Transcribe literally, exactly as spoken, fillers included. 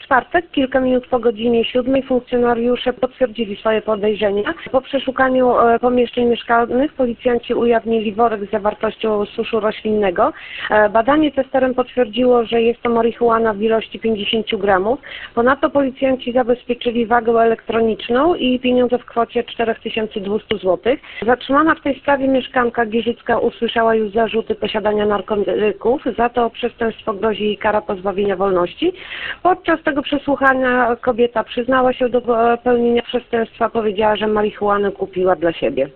czwartek, kilka minut po godzinie siódmej, funkcjonariusze potwierdzili swoje podejrzenia. Po przeszukaniu e, pomieszczeń mieszkalnych policjanci ujawnili worek z zawartością suszu roślinnego. E, badanie testerem potwierdziło, że jest to marihuana w ilości pięćdziesiąt gramów. Ponadto policjanci zabezpieczyli wagę elektroniczną i pieniądze w kwocie cztery tysiące dwieście złotych. Zatrzymana w tej sprawie mieszkanka Giżycka usłyszała już zarzuty posiadania narkotyków. Za to przestępstwo grozi jej kara pozbawienia wolności. Podczas tego przesłuchania kobieta przyznała się do popełnienia przestępstwa, powiedziała, że marihuanę kupiła dla siebie.